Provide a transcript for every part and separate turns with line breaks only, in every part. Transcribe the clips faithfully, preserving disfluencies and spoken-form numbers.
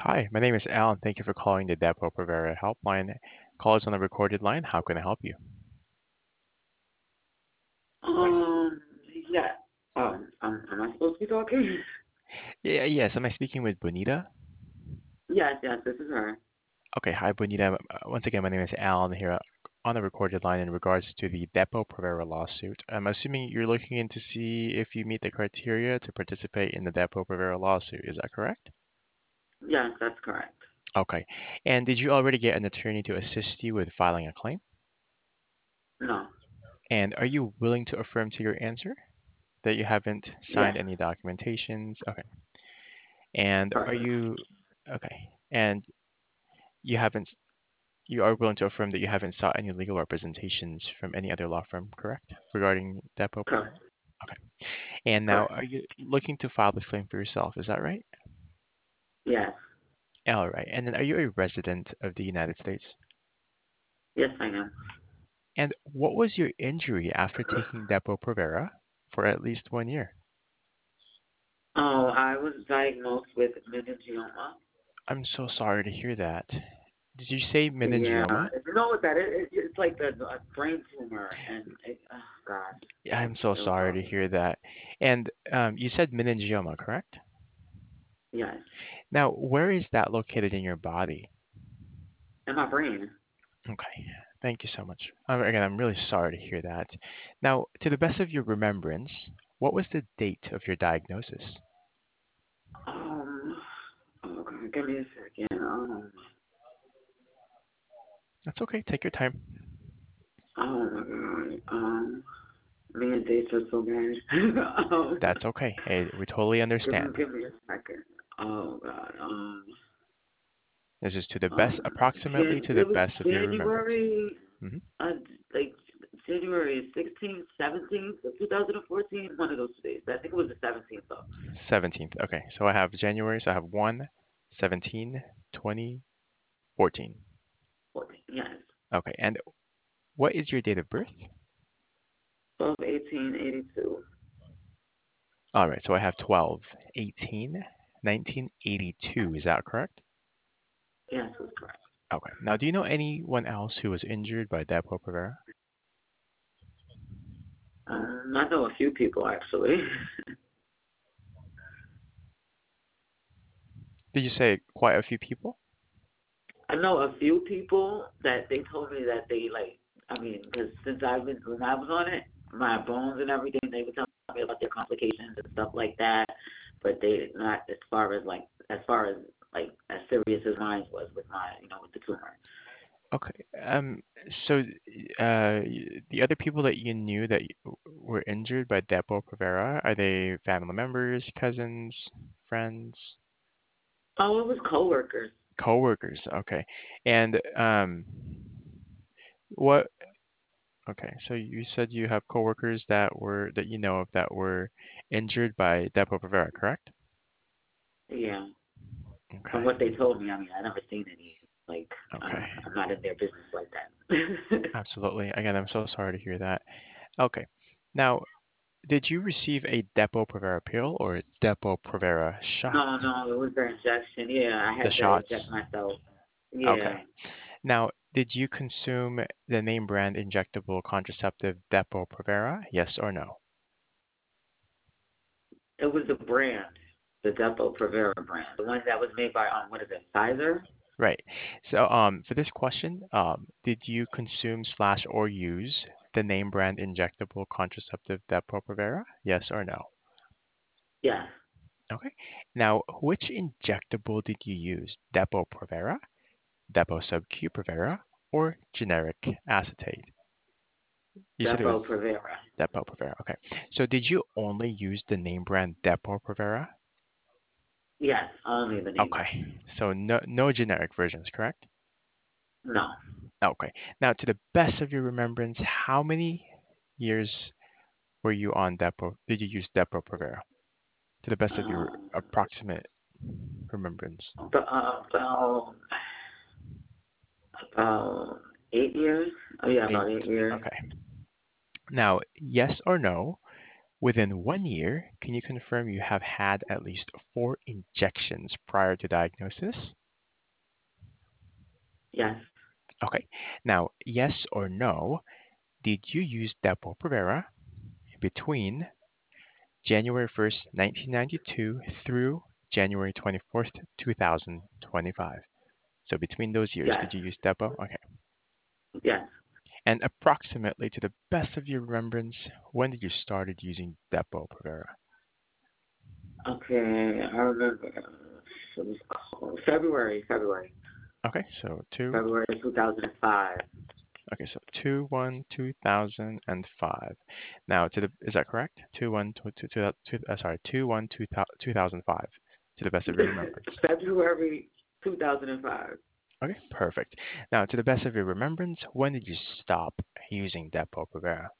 Hi, my name is Alan. Thank you for calling the Depo-Provera helpline. Call is on a recorded line. How can I help you?
Um, yeah. Um, um, am I supposed to be talking?
Yeah, yes. Am I speaking with Bonita?
Yes, yes, this is her.
Okay, hi, Bonita. Uh, Once again, my name is Alan here on a recorded line in regards to the Depo-Provera lawsuit. I'm assuming you're looking in to see if you meet the criteria to participate in the Depo-Provera lawsuit. Is that correct?
Yes, that's correct.
Okay. And did you already get an attorney to assist you with filing a claim?
No.
And are you willing to affirm to your answer that you haven't
Yes,
signed any documentations? Okay. And are
correct.
you okay? And you haven't, you are willing to affirm that you haven't sought any legal representations from any other law firm, correct? Regarding Depo Provera?
Correct.
Okay. And now,
Correct.
are you looking to file this claim for yourself? Is that right?
Yes.
All right. And then, are you a resident of the United States?
Yes, I am.
And what was your injury after taking Depo Provera for at least one year?
Oh, I was diagnosed with meningioma.
I'm so sorry to hear that. Did you say
Yeah.
meningioma?
You know what that is? It, it's like a, a brain tumor, and it, oh, gosh,
Yeah,
it,
I'm so
it was
sorry to
horrible.
hear that. And um, you said meningioma, correct?
Yes.
Now, where is that located in your body?
And my brain.
Okay, thank you so much. Um, again, I'm really sorry to hear that. Now, to the best of your remembrance, what was the date of your diagnosis?
Um, oh, God, give me a second. Um,
That's okay, take your time.
oh, my God. Um, Me and dates are so bad. um,
That's okay. Hey, we totally
give me,
understand.
give me a second. Oh God. Um.
This is to the best,
Um.
approximately
Jan-
to the
it was
best of your remembrance.
January.
hmm
Uh, like January sixteenth, seventeenth of two thousand fourteen. One of those days. I think it was the seventeenth though.
seventeenth. Okay, so I have January, so I have one, seventeen, twenty, fourteen.
fourteen. Yes.
Okay, and what is your date of birth?
Twelve, eighteen, eighty-two.
All right, so I have twelve, eighteen, nineteen eighty-two. Is that correct?
Yes, that's correct.
Okay. Now, do you know anyone else who was injured by Depo Provera?
Um, I know a few people actually.
Did you say quite a few people?
I know a few people that they told me that they like. I mean, because since I've been when I was on it, my bones and everything, they would tell me about their complications and stuff like that. But they not as far as like as far as like as serious as mine was with my you know with the tumor.
Okay. Um. So, uh, the other people that you knew that were injured by Depo Provera, are they family members, cousins, friends,
Oh, it was coworkers.
coworkers? Okay. And um, what? Okay. So you said you have coworkers that were that you know of that were injured by Depo Provera, correct?
Yeah, from
Okay.
what they told me. I mean, I never seen any. Like, uh,
Okay.
I'm not in their business like that.
Absolutely. Again, I'm so sorry to hear that. Okay. Now, did you receive a Depo-Provera pill or a Depo-Provera shot?
No, no, it was the injection. Yeah, I
The
had to
shots.
inject myself.
Okay.
Yeah.
Now, did you consume the name brand injectable contraceptive Depo-Provera? Yes or no?
It was the brand, the Depo Provera brand, the one that was made by um, what is it, Pfizer?
Right. So, um, for this question, um, did you consume slash or use the name brand injectable contraceptive Depo-Provera? Yes or no?
Yes.
Okay. Now, which injectable did you use? Depo-Provera, Depo-Sub-Q Provera, or generic acetate? You said it was
Depo Provera.
Depo-Provera. Okay. So did you only use the name brand Depo-Provera?
Yes, only the name brand.
Okay. So no no generic versions, correct?
No.
Okay. Now, to the best of your remembrance, how many years were you on Depo? Did you use Depo-Provera? To the best of your
Um,
approximate remembrance.
about, about, about eight years. Oh, yeah,
Eight.
about eight years.
Okay. Now, yes or no, Within one year, can you confirm you have had at least four injections prior to diagnosis?
Yes.
Okay. Now, yes or no, did you use Depo-Provera between January first, nineteen ninety-two through January twenty-fourth, two thousand twenty-five? So between those years,
Yes.
did you use Depo? Okay.
Yes.
And approximately, to the best of your remembrance, when did you started using Depo-Provera?
Okay, I remember. It was called February, February,
Okay, so two.
February two thousand five.
Okay, so two one two thousand and five. Now, to the is that correct? Two one two two two. two uh, sorry, two one two two thousand five. To the best of your remembrance.
February two thousand five.
Okay, perfect. Now, to the best of your remembrance, when did you stop using Depo-Provera?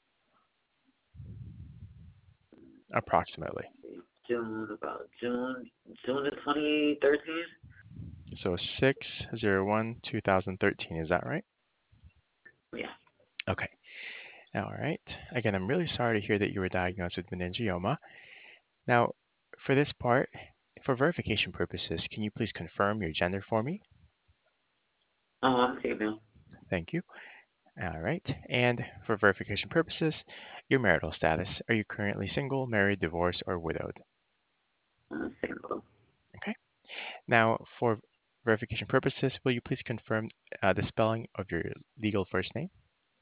Approximately.
June, about June, June of twenty thirteen.
So six zero one two thousand thirteen. Is that right?
Yeah.
Okay. All right. Again, I'm really sorry to hear that you were diagnosed with meningioma. Now, for this part, for verification purposes, can you please confirm your gender for me?
Oh, I'm female.
Thank you. All right. And for verification purposes, your marital status. Are you currently single, married, divorced, or widowed?
Uh, single.
Okay. Now, for verification purposes, will you please confirm uh, the spelling of your legal first name?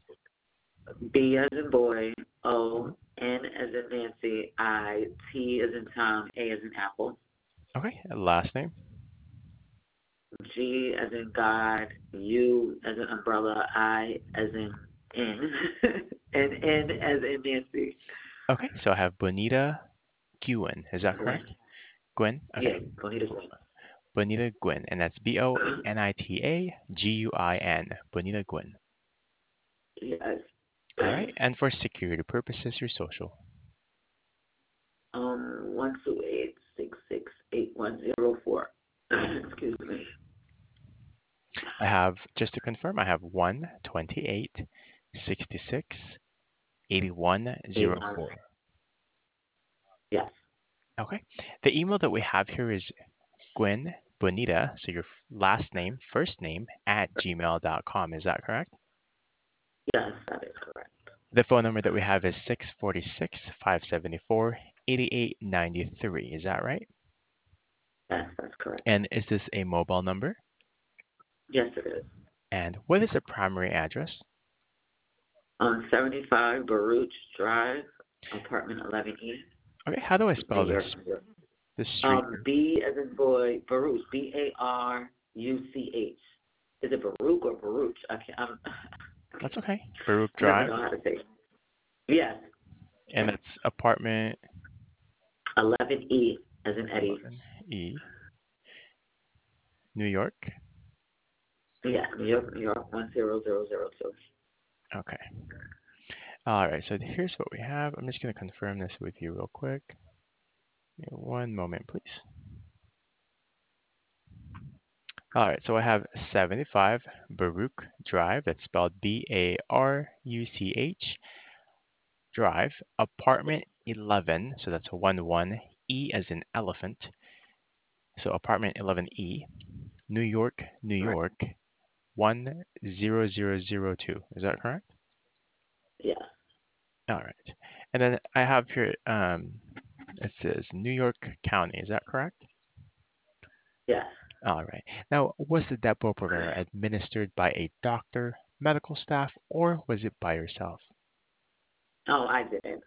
B as in boy,
Mhm.
O, N as in Nancy, I, T as in Tom, A as in Apple,
Okay. And last name?
G as in God, U as in umbrella, I as in N, and N as in Nancy.
Okay. So I have Bonita Guen. Is that
Gwen.
correct? Gwen? Okay.
Yeah, Bonita Gwen.
Bonita Guen. And that's B O N I T A G U I N. Bonita Guen.
Yes.
All right. And for security purposes, your social.
Um, one two eight six six eight one zero four. Excuse me.
I have, just to confirm, I have one twenty-eight sixty-six eighty-one
Eight
zero
one.
four.
Yes.
Okay. The email that we have here is Gwen Bonita, so your last name, first name, at gmail dot com. Is that correct?
Yes, that is correct.
The phone number that we have is six four six, five seven four, eight eight nine three. Is that right?
Yes, that's correct.
And is this a mobile number?
Yes, it is.
And what is the primary address?
On seventy-five Baruch Drive, apartment eleven E,
Okay, how do I
New
spell this?
York. New York.
This street
Um,
name?
B as in boy, Baruch, B A R U C H. Is it Baruch or Baruch? I can't. I'm,
That's okay. Baruch
I never
Drive.
know how to say it. Yes,
And it's apartment
eleven E as in Eddie.
eleven E, New York.
Yeah, New York, New York, one zero zero zero two.
Okay. All right, so here's what we have. I'm just going to confirm this with you real quick. One moment, please. All right, so I have seventy-five Baruch Drive. That's spelled B A R U C H Drive, apartment eleven. So that's a one one, E as in elephant. So apartment eleven E, New York, New
Right.
York, one zero zero zero two. Is that correct?
Yes.
All right. And then I have here, um, it says New York County. Is that correct?
Yes.
All right. Now, was the Depo-Provera administered by a doctor, medical staff, or was it by yourself?
Oh, I didn't.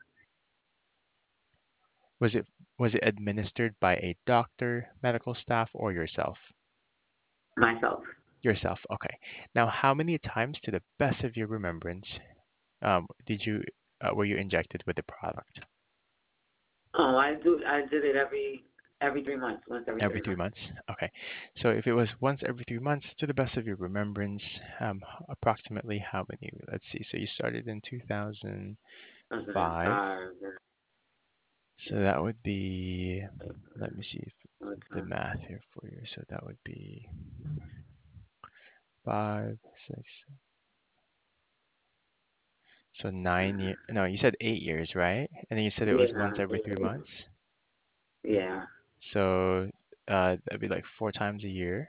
Was it was it administered by a doctor, medical staff, or yourself?
Myself.
Yourself. Okay. Now, how many times, to the best of your remembrance, um, did you uh, were you injected with the product?
Oh, I do. I did it every every three months. Once every
Every
three
three
months.
months. Okay. So if it was once every three months, to the best of your remembrance, um, approximately how many? Let's see. So you started in two thousand five.
two thousand five.
So that would be, let me see if the
Okay.
math here for you. So that would be five, six. So nine year. No, you said eight years, right? And then you said it was once
Yeah,
every three months.
yeah.
So uh, that'd be like four times a year.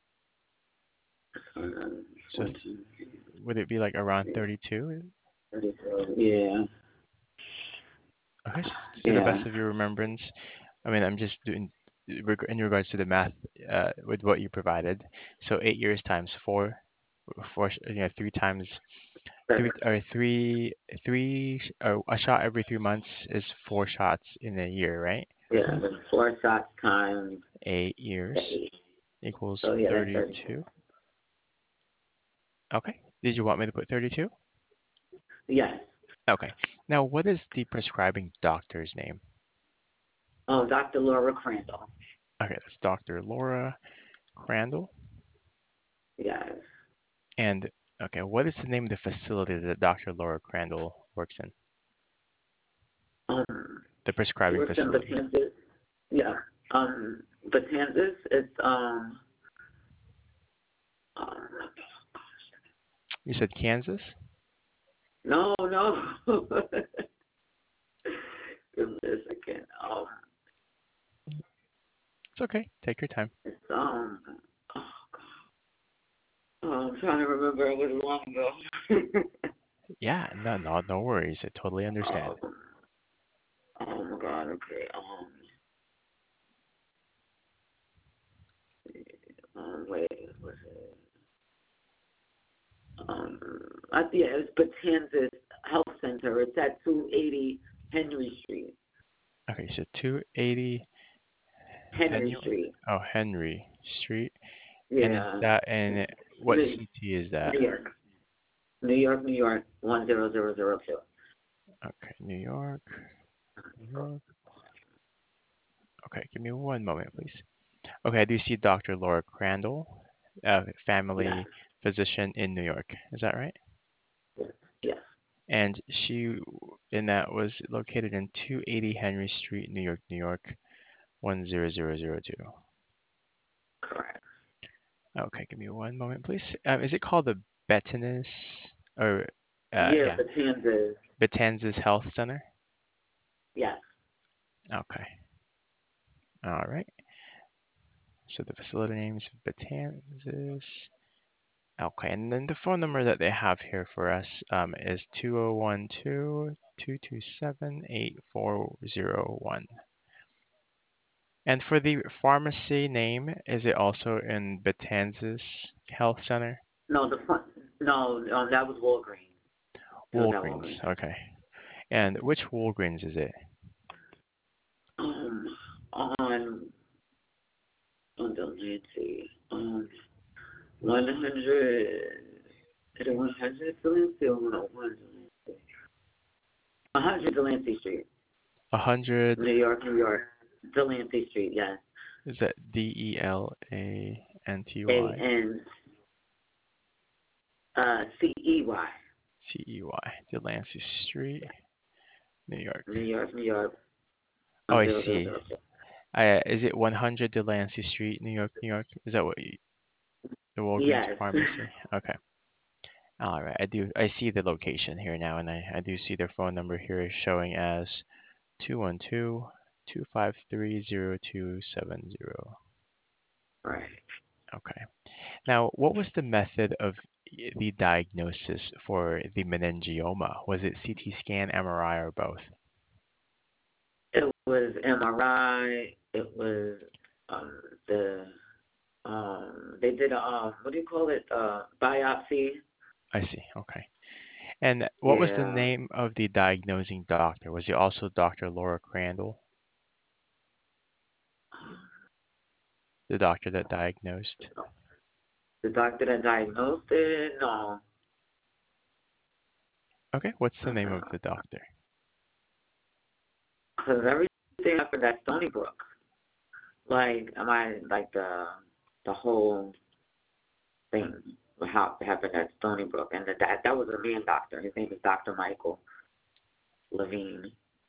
Um,
So th- would it be like around thirty-two?
yeah,
Okay, s- to the
yeah,
best of your remembrance. I mean, I'm just doing reg- in regards to the math uh, with what you provided. So eight years times four, four, sh- you know, three times three or three three sh- or a shot every three months is four shots in a year, right?
yeah. Four shots times
Eight years
eight.
equals
So yeah, that's thirty-two.
thirty-two. Okay. Did you want me to put thirty-two?
Yes.
Okay. Now, what is the prescribing doctor's name?
Oh, Doctor Laura Crandall.
Okay, that's Doctor Laura Crandall.
Yes.
And okay, what is the name of the facility that Doctor Laura Crandall works in?
Um,
The
she
prescribing
works in
facility.
Batanzas. Yeah. Um, Batanzas. It's um. um
You said Kansas?
no, no. Give me a second. Um,
It's okay. Take your time.
it's um. Oh, oh, I'm trying to remember. It was long ago.
Yeah, no, no, no worries. I totally understand.
um, oh my God. Okay. Um. Um. Wait. Was it? Um. I think yeah, it's Batanzas Health Center. It's at two eighty Henry Street.
Okay, so two eighty
Henry
Henry.
Street.
Oh, Henry Street. And is
Yeah.
that in what
New
city is that?
New York. New York, New York, one zero zero zero two.
Okay, New York. New York. Okay, give me one moment, please. Okay, I do see Doctor Laura Crandall, a
Yes.
family physician in New York. Is that right?
Yes. Yes.
And she, and that was located in two eighty Henry Street, New York, New York, one zero zero zero two.
Correct.
Okay, give me one moment, please. Um, is it called the Betances, or, uh,
Yeah,
yeah,
the Kansas.
Betances Health Center?
Yes.
Okay. All right. So the facility name is Betances. Okay, and then the phone number that they have here for us um, is two zero one two, two two seven, eight four zero one. And for the pharmacy name, is it also in Betances Health Center?
No, the front. No, no, that was Walgreens. It was at
Walgreens,
Walgreens.
okay. And which Walgreens is it?
Um, on on Delancey. Um, one hundred. Is it one hundred Delancey or one hundred? One hundred Delancey Street,
one hundred,
New York, New York. Delancey Street. Yes.
is that D E L A N T
A
Y?
N uh C E Y.
C E Y, Delancey Street, New York.
New York, New York.
Oh,
One
I
zero zero
see.
zero two.
Uh, is it one hundred Delancey Street, New York, New York? Is that what you, the Walgreens
Yes.
pharmacy? Okay. All right. I do. I see the location here now, and I, I do see their phone number here is showing as two one two, two five three, zero two seven zero.
Right.
Okay. Now, what was the method of the diagnosis for the meningioma? Was it C T scan, M R I, or both?
It was M R I. It was um the um they did a uh, what do you call it? Uh biopsy.
I see. Okay. And what was the
Yeah.
name of the diagnosing doctor? Was it also Doctor Laura Crandall, the doctor that diagnosed?
The doctor that diagnosed it, no.
Okay. What's the name of
Because
the doctor?
everything happened at Stony Brook. Like am I like the the whole thing how happened at Stony Brook and that that that was a man doctor. His name is Doctor Michael Levine.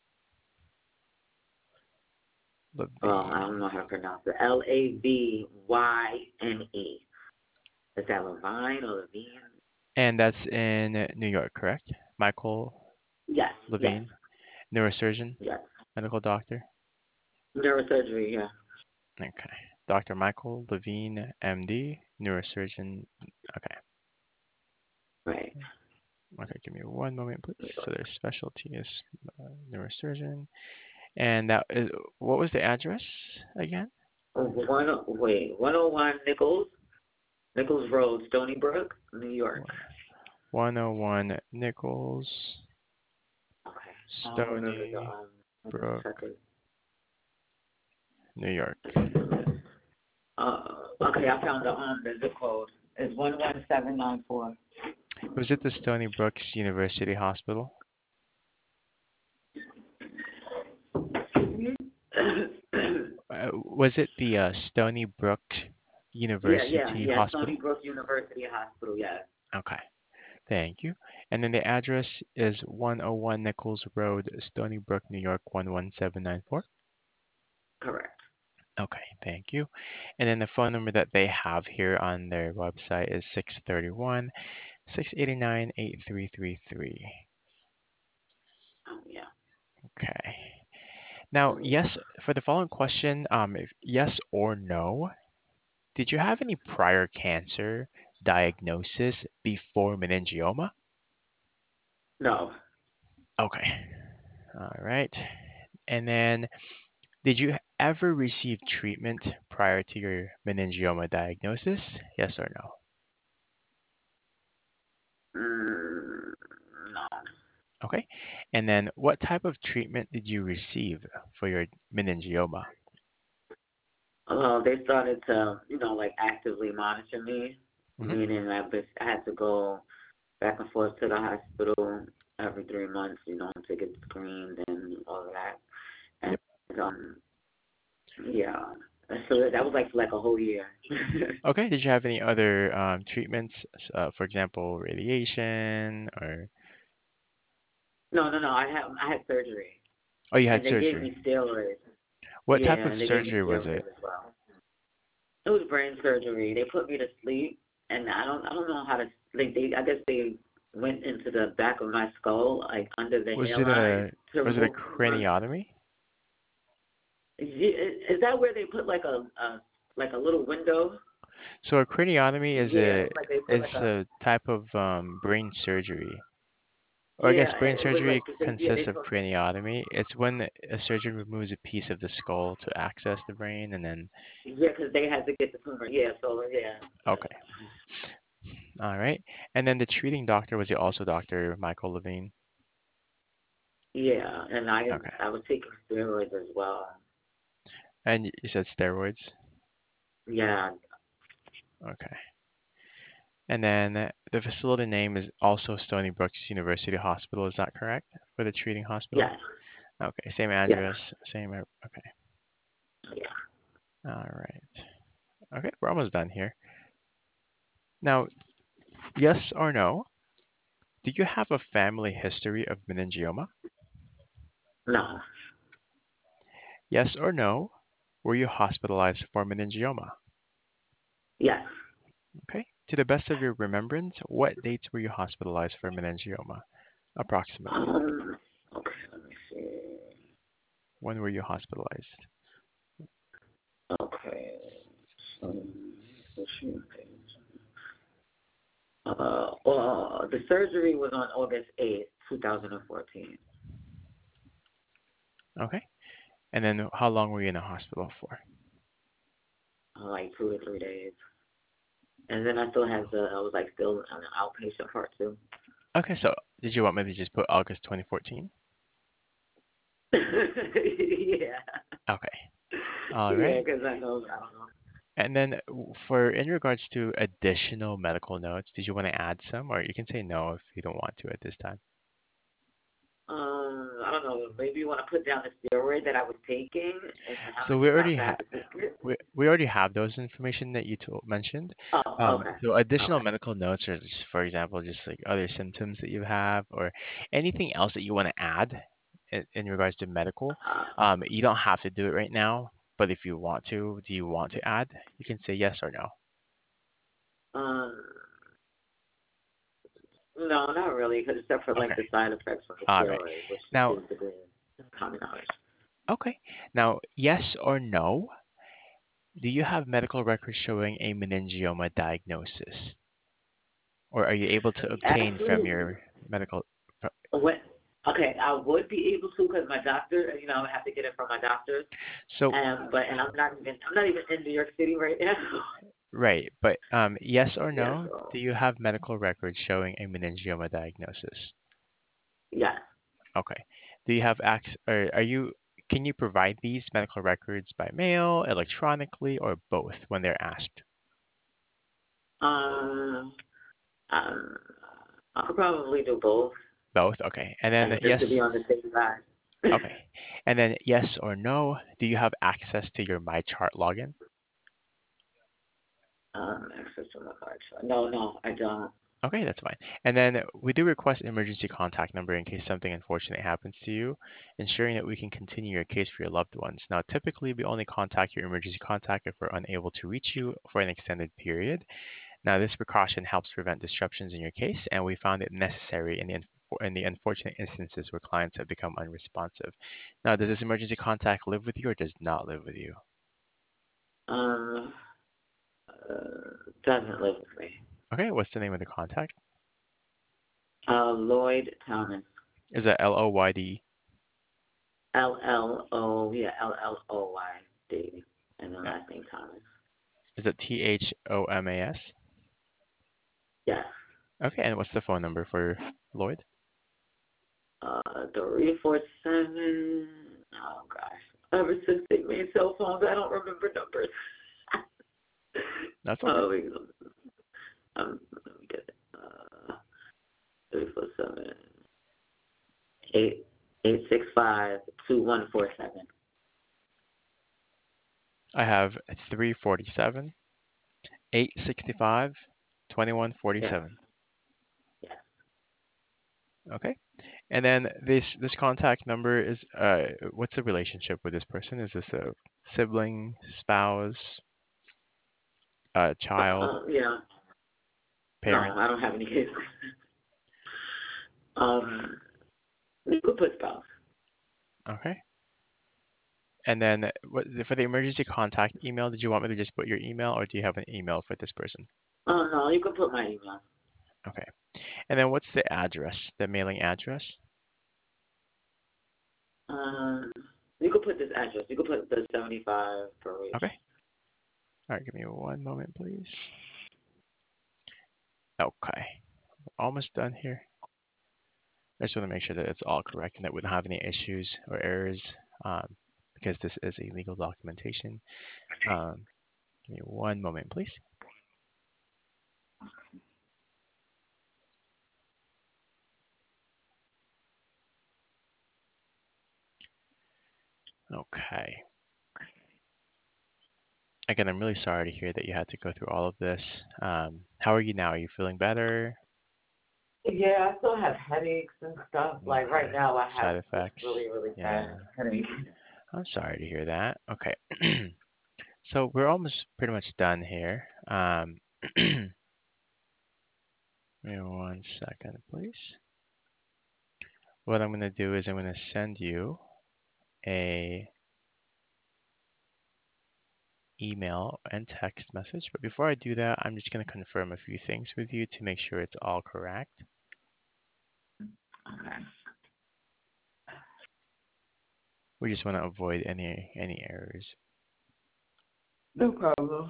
Well, I
Levine.
don't know how to pronounce it. L A V Y N E. Is that Levine or Levine?
And that's in New York, correct? Michael
Yes, yes,
Levine, neurosurgeon,
yes.
medical doctor?
Neurosurgery, yeah.
Okay. Doctor Michael Levine, M D, neurosurgeon. Okay.
Right.
Okay, give me one moment, please. So their specialty is uh, neurosurgeon. And that is, what was the address again?
Oh, One, wait, one oh one Nichols, Nichols Road, Stony Brook, New York.
one oh one Nichols,
Okay. I don't remember the,
Stony
um, let me
Brook,
check it.
New York.
Uh, okay, I found the, um, the zip code. It's one one seven nine four.
Was it the Stony Brook University Hospital? Uh, was it the uh, Stony Brook
Yeah, yeah,
University
yeah.
Hospital?
Stony Brook University Hospital, yeah.
Okay, thank you. And then the address is one oh one Nichols Road, Stony Brook, New York, one one seven nine four.
Correct.
Okay, thank you. And then the phone number that they have here on their website is six three one, six eight nine, eight three three three.
Oh, yeah.
Okay. Now, yes, for the following question, um, if yes or no, did you have any prior cancer diagnosis before meningioma?
No.
Okay. All right. And then, did you ever receive treatment prior to your meningioma diagnosis? Yes or no?
Mm, no.
Okay. And then, what type of treatment did you receive for your meningioma?
Well, they started to, you know, like actively monitor me,
Hmm.
meaning I, bas- I had to go back and forth to the hospital every three months, you know, to get screened and all of that. And,
Yep.
um, yeah. So that was like for like a whole year.
Okay. Did you have any other um, treatments, uh, for example, radiation or?
no, no, no. I had I had surgery,
Oh, you had
and they gave
surgery.
me steroids.
What type
Yeah,
of
and they gave me
surgery was
steroids
it?
as well. It was brain surgery. They put me to sleep, and I don't I don't know how to like they I guess they went into the back of my skull, like under the
Was it
hairline,
a
to
was it a
remove tumors.
craniotomy?
Is is that where they put like a, a like a little window?
So a craniotomy is
Yeah,
a
like they put
is
like a
a type of um, brain surgery. Or I guess
yeah.
brain
It was
surgery
like they, yeah they
consists of
put
craniotomy. It's when a surgeon removes a piece of the skull to access the brain, and then
yeah because they had to get the tumor. Yeah, so yeah,
okay, all right. And then the treating doctor was also Doctor Michael Levine.
yeah. And I
Okay,
I was taking steroids as well.
and you said steroids.
Yeah,
Okay. And then the facility name is also Stony Brook University Hospital. Is that correct for the treating hospital?
yes,
Okay, same
yes,
address, same. e- Okay,
yeah.
all right. Okay, we're almost done here. Now, yes or no? Do you have a family history of meningioma?
No,
Yes or no? Were you hospitalized for meningioma?
yes.
Okay. To the best of your remembrance, what dates were you hospitalized for meningioma? Approximately.
Um, okay, let me see.
When were you hospitalized?
Okay, so uh, well, the surgery was on August eighth, two thousand fourteen.
Okay. And then how long were you in the hospital for?
Uh, like two to three days. And then I still had the, I was like still on the outpatient part too.
Okay, so did you want me to just put August twenty fourteen?
yeah.
Okay. All
Yeah,
right.
because I know, I don't know.
And then for in regards to additional medical notes, did you want to add some, or you can say no if you don't want to at this time?
Um, I don't know. Maybe you want to put down the steroid that I was taking and how
So
many
we
times
already
I
ha-
had to take it.
we we already have those information that you told, mentioned.
Oh,
Um,
okay.
so additional
Okay.
medical notes are, just, for example, just like other symptoms that you have, or anything else that you want to add in, in regards to medical.
Uh,
Um, you don't have to do it right now, but if you want to, do you want to add? You can say yes or no.
um, No, not really, cause except for like
Okay.
the side effects from the
All right.
steroids, which
Now,
is the common knowledge.
okay. Now, yes or no, do you have medical records showing a meningioma diagnosis? Or are you able to obtain from
Actually,
your medical? fr-
when okay, I would be able to because my doctor, you know, I would have to get it from my doctor.
So,
Um, but and I'm not even I'm not even in New York City right now.
right, but um, yes or
yeah,
no,
so
do you have medical records showing a meningioma diagnosis?
yeah.
Okay. Do you have access, or are you, can you provide these medical records by mail, electronically, or both when they're asked?
Um, um, I could probably do both,
Both? Okay. And then
and just
yes,
to be on the safe side.
okay. And then yes or no, do you have access to your MyChart login?
um, access to my card. No, no, I don't.
Okay, that's fine. And then we do request an emergency contact number in case something unfortunate happens to you, ensuring that we can continue your case for your loved ones. Now, typically, we only contact your emergency contact if we're unable to reach you for an extended period. Now, this precaution helps prevent disruptions in your case, and we found it necessary in the, in the unfortunate instances where clients have become unresponsive. Now, does this emergency contact live with you or does not live with you?
Um, uh, doesn't live with me.
Okay, what's the name of the contact?
Uh, Lloyd Thomas.
Is that L O Y D?
L L O yeah L L O Y D and the last name Thomas.
Is it T H O M A S?
Yes.
Okay, and what's the phone number for Lloyd?
Uh, three four seven. Oh gosh. Ever since they made cell phones, I don't remember numbers.
That's okay.
Oh, wait, um, let me get it. Uh, three four seven eight eight six five two one four seven.
I have three forty-seven, eight sixty-five, twenty-one
Yes.
forty-seven.
Yes.
Okay. And then this this contact number is uh what's the relationship with this person? Is this a sibling, spouse, uh
Uh,
child,
uh, yeah. No,
parent?
I don't have any kids. um, you could put spouse.
Okay. And then what, for the emergency contact email, did you want me to just put your email or do you have an email for this person?
Oh no, you could put my email.
Okay. And then what's the address, the mailing address?
Um, you could put this address. You could put the seventy-five Parade.
Okay. All right, give me one moment, please. Okay. Almost done here. I just want to make sure that it's all correct and that we don't have any issues or errors um, because this is a legal documentation. Um, give me one moment, please. Okay. Again, I'm really sorry to hear that you had to go through all of this. Um, how are you now? Are you feeling better?
Yeah, I still have headaches and stuff. Like right
Okay.
now, I have
Side
just
effects?
really, really bad
Yeah.
headaches.
I'm sorry to hear that. Okay. So we're almost pretty much done here. Um, give me one second, please. What I'm going to do is I'm going to send you a email and text message. But before I do that, I'm just going to confirm a few things with you to make sure it's all correct.
Okay.
We just want to avoid any any errors.
No problem.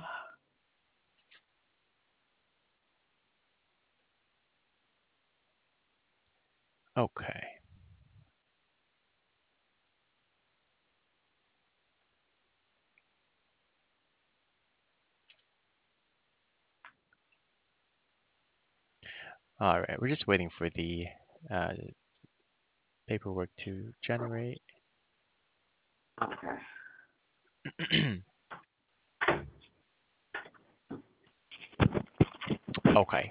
Okay. All right. We're just waiting for the uh, paperwork to generate.
Okay.
Okay.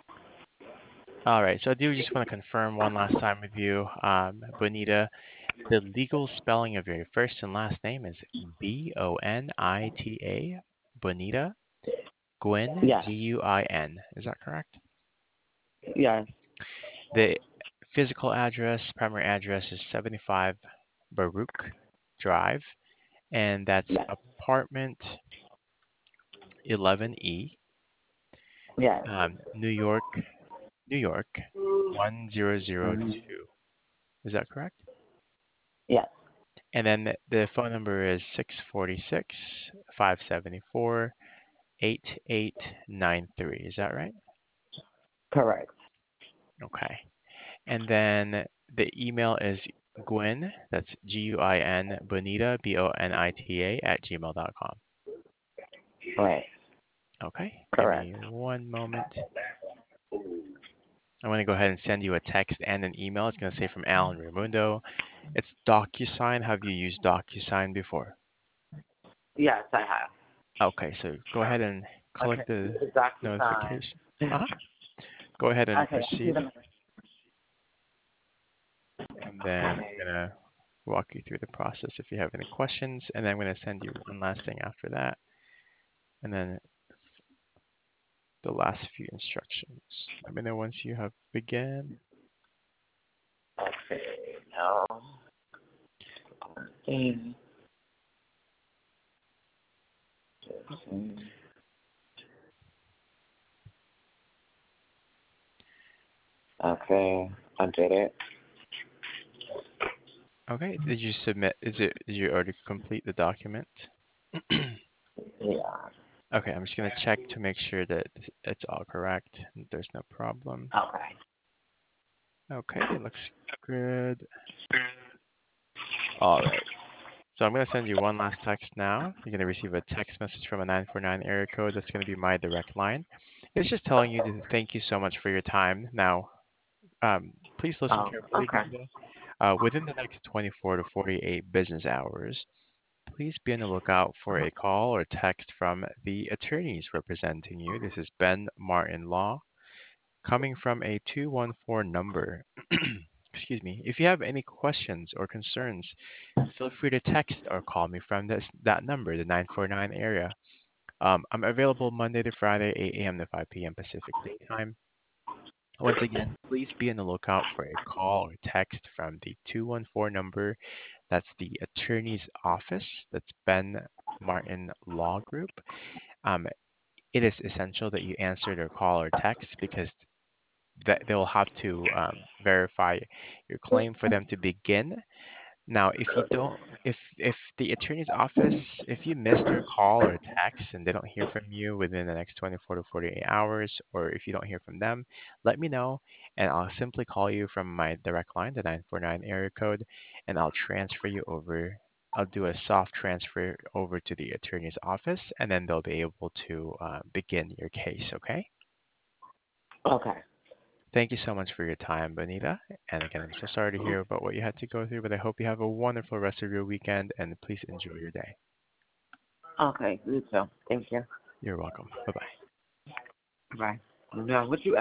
All right. So I do just want to confirm one last time with you, um, Bonita. The legal spelling of your first and last name is B O N I T A, Bonita, Guin,
Yes.
G U I N. Is that correct?
Yes.
The physical address, primary address is seventy-five Baruch Drive, and that's
Yes.
apartment eleven E,
Yes.
um, New York, New York, one zero zero
Mhm.
two. Is that correct?
Yes.
And then the, the phone number is six four six, five seven four, eight eight nine three. Is that right?
Correct.
Okay. And then the email is Gwen, that's G U I N, Bonita, B O N I T A, at gmail dot com.
Right.
Okay. Give
Correct.
me one moment. I'm going to go ahead and send you a text and an email. It's going to say from Alan Raimundo. It's DocuSign. Have you used DocuSign before?
Yes, I have.
Okay, so go ahead and click
Okay.
the
The DocuSign.
notification. Uh-huh. Go ahead and
Okay. I see
proceed,
the.
and then I'm going to walk you through the process if you have any questions, and then I'm going to send you one last thing after that, and then the last few instructions. Let me know once you have begun.
Okay. No. Mm. Okay. I did it.
Okay, did you submit, is it, did you already complete the document?
Yeah.
Okay, I'm just going to check to make sure that it's all correct. There's no problem.
Okay.
Okay, it looks good. All right. So I'm going to send you one last text now. You're going to receive a text message from a nine four nine area code. That's going to be my direct line. It's just telling you to thank you so much for your time. Now, um, please listen
Oh,
carefully,
okay.
Bonita. Uh, within the next twenty-four to forty-eight business hours, please be on the lookout for a call or text from the attorneys representing you. This is Ben Martin Law, coming from a two one four number. Excuse me. If you have any questions or concerns, feel free to text or call me from this that number, the nine four nine area. Um, I'm available Monday to Friday, eight a m to five p m Pacific Daytime. Once again, please be on the lookout for a call or text from the two one four number. That's the attorney's office. That's Ben Martin Law Group. Um, it is essential that you answer their call or text because that they'll have to um, verify your claim for them to begin. Now, if you don't, if if the attorney's office, if you miss their call or text and they don't hear from you within the next twenty-four to forty-eight hours, or if you don't hear from them, let me know, and I'll simply call you from my direct line, the nine four nine area code, and I'll transfer you over. I'll do a soft transfer over to the attorney's office, and then they'll be able to uh, begin your case. Okay?
Okay.
Thank you so much for your time, Bonita. And again, I'm so sorry to hear about what you had to go through, but I hope you have a wonderful rest of your weekend and please enjoy your day.
Okay. You too. Thank you.
You're welcome. Bye bye.
Bye. Now, what you